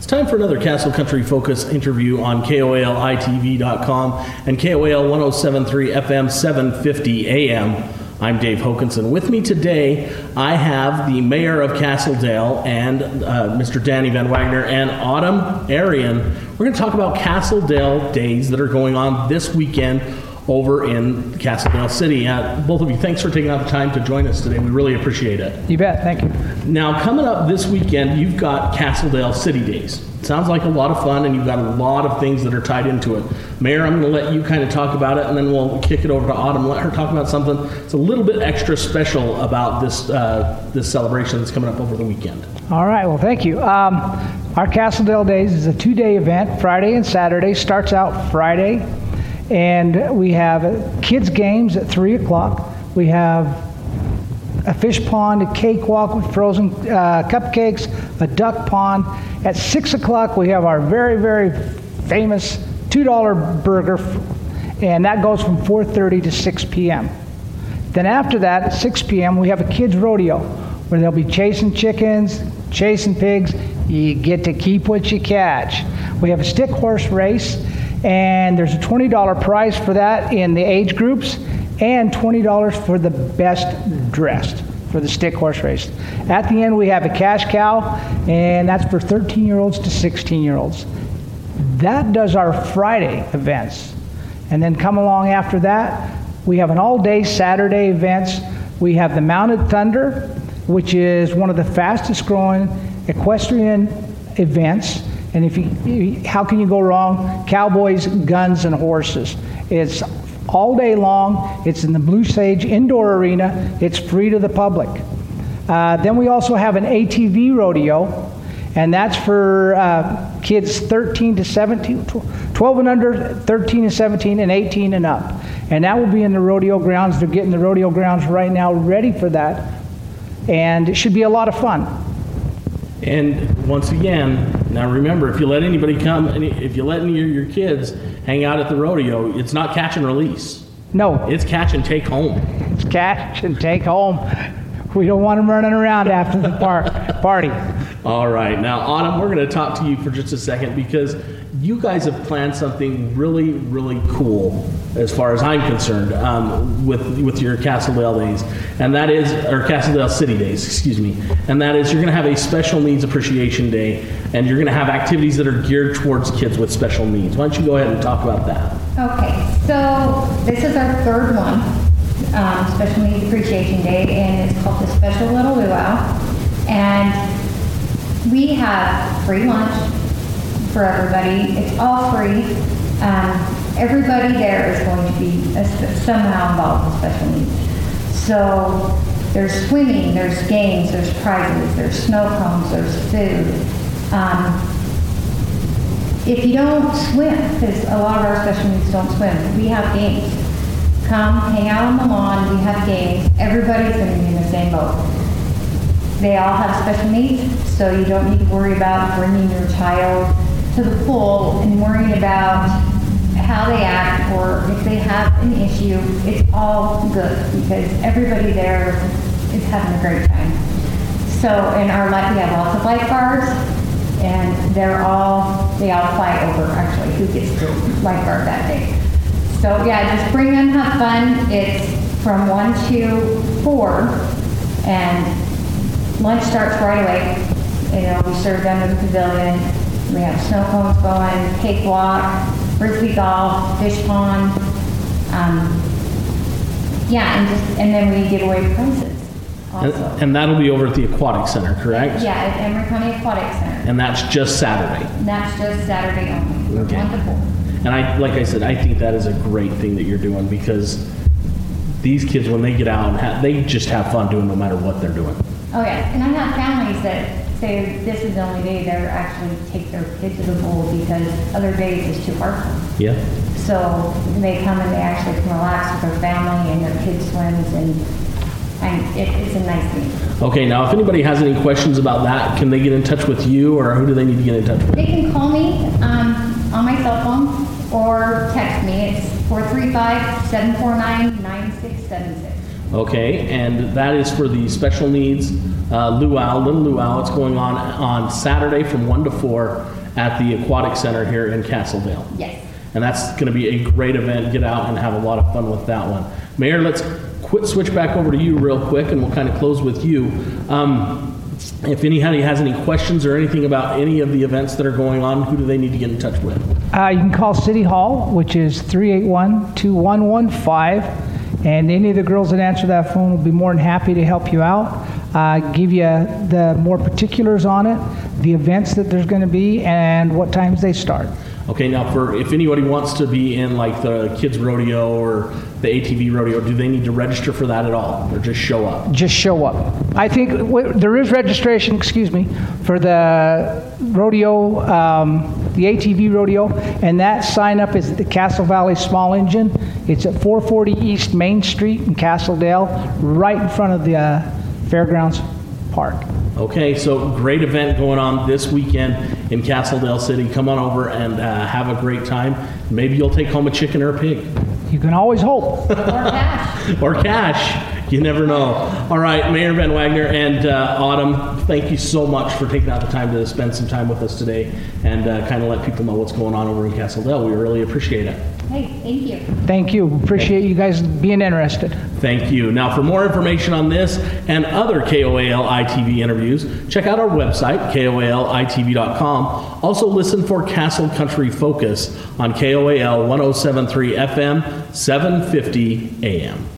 It's time for another Castle Country Focus interview on KOALITV.com and KOAL 107.3 FM 750 AM. I'm Dave Hokanson. With me today, I have the Mayor of Castledale and Mr. Danny Van Wagner and Autumn Arian. We're going to talk about Castledale Days that are going on this weekend over in Castledale City. Both of you, thanks for taking out the time to join us today. We really appreciate it. You bet. Thank you. Now, coming up this weekend, you've got Castledale City Days. It sounds like a lot of fun, and you've got a lot of things that are tied into it. Mayor, I'm going to let you kind of talk about it, and then we'll kick it over to Autumn, let her talk about something that's a little bit extra special about this this celebration that's coming up over the weekend. All right. Well, thank you. Our Castledale Days is a 2-day event, Friday and Saturday. Starts out Friday, and we have kids' games at 3 o'clock. We have a fish pond, a cakewalk with frozen cupcakes, a duck pond. At 6 o'clock, we have our very, very famous $2 burger, and that goes from 4:30 to 6 p.m. Then after that, at 6 p.m., we have a kids' rodeo where they'll be chasing chickens, chasing pigs. You get to keep what you catch. We have a stick horse race, and there's a $20 prize for that in the age groups, and $20 for the best dressed for the stick horse race. At the end, we have a cash cow, and that's for 13-year-olds to 16-year-olds. That does our Friday events. And then come along after that, we have an all-day Saturday events. We have the Mounted Thunder, which is one of the fastest growing equestrian events. And how can you go wrong? Cowboys, guns, and horses. It's all day long. It's in the Blue Sage Indoor Arena. It's free to the public. Then we also have an ATV rodeo, and that's for kids 13 to 17, 12 and under, 13 and 17, and 18 and up. And that will be in the rodeo grounds. They're getting the rodeo grounds right now ready for that, and it should be a lot of fun. And once again, now remember, if you let anybody come, if you let any of your kids hang out at the rodeo, it's not catch and release. No. It's catch and take home. It's catch and take home. We don't want them running around after the party. All right. Now, Autumn, we're going to talk to you for just a second because you guys have planned something really, really cool as far as I'm concerned with your Castledale Days. And that is, or Castledale City Days, excuse me. And that is you're going to have a Special Needs Appreciation Day, and you're going to have activities that are geared towards kids with special needs. Why don't you go ahead and talk about that? Okay, so this is our third one, Special Needs Appreciation Day, and it's called the Special Little Luau. And we have free lunch for everybody. It's all free. Everybody there is going to be somehow involved with special needs. So there's swimming, there's games, there's prizes, there's snow cones, there's food. If you don't swim, because a lot of our special needs don't swim, we have games. Come, hang out on the lawn, we have games. Everybody's going to be in the same boat. They all have special needs, so you don't need to worry about bringing your child to the pool and worrying about how they act or if they have an issue. It's all good because everybody there is having a great time. So, and we have lots of lifeguards, and they all fight over actually who gets to lifeguard that day. So yeah, just bring them, have fun. It's from 1 to 4, and lunch starts right away. We serve them in the pavilion. We have snow cones going, cakewalk, frisbee golf, fish pond. And then we give away prizes also. And that'll be over at the Aquatic Center, correct? Yeah, at Emory County Aquatic Center. And that's just Saturday? That's just Saturday only. Okay. Wonderful. And like I said, I think that is a great thing that you're doing because these kids, when they get out, they just have fun doing no matter what they're doing. Oh yeah, and I have families that say this is the only day they actually take their kid to the pool because other days is too hard for them. Yeah. So they come and they actually can relax with their family and their kid swims, and it's a nice thing. Okay, now if anybody has any questions about that, can they get in touch with you, or who do they need to get in touch with? They can call me on my cell phone or text me. It's 435-749-9676. Okay, and that is for the special needs luau, little luau. It's going on Saturday from 1 to 4 at the Aquatic Center here in Castledale. Yes. And that's going to be a great event. Get out and have a lot of fun with that one. Mayor, let's switch back over to you real quick, and we'll kind of close with you. If anybody has any questions or anything about any of the events that are going on, who do they need to get in touch with? You can call City Hall, which is 381-2115. And any of the girls that answer that phone will be more than happy to help you out, give you the more particulars on it, the events that there's going to be, and what times they start. Okay, now if anybody wants to be in like the kids rodeo or the ATV rodeo, do they need to register for that at all, or just show up? Just show up. I think there is registration, for the rodeo, the ATV rodeo, and that sign up is at the Castle Valley Small Engine. It's at 440 East Main Street in Castledale, right in front of the Fairgrounds Park. Okay, so great event going on this weekend in Castledale City. Come on over and have a great time. Maybe you'll take home a chicken or a pig. You can always hope. Or cash. Or cash. You never know. All right, Mayor Van Wagner and Autumn, thank you so much for taking out the time to spend some time with us today and kind of let people know what's going on over in Castledale. We really appreciate it. Hey, thank you. Thank you. Appreciate you guys being interested. Thank you. Now, for more information on this and other KOAL ITV interviews, check out our website, KOALITV.com. Also, listen for Castle Country Focus on KOAL 107.3 FM, 750 AM.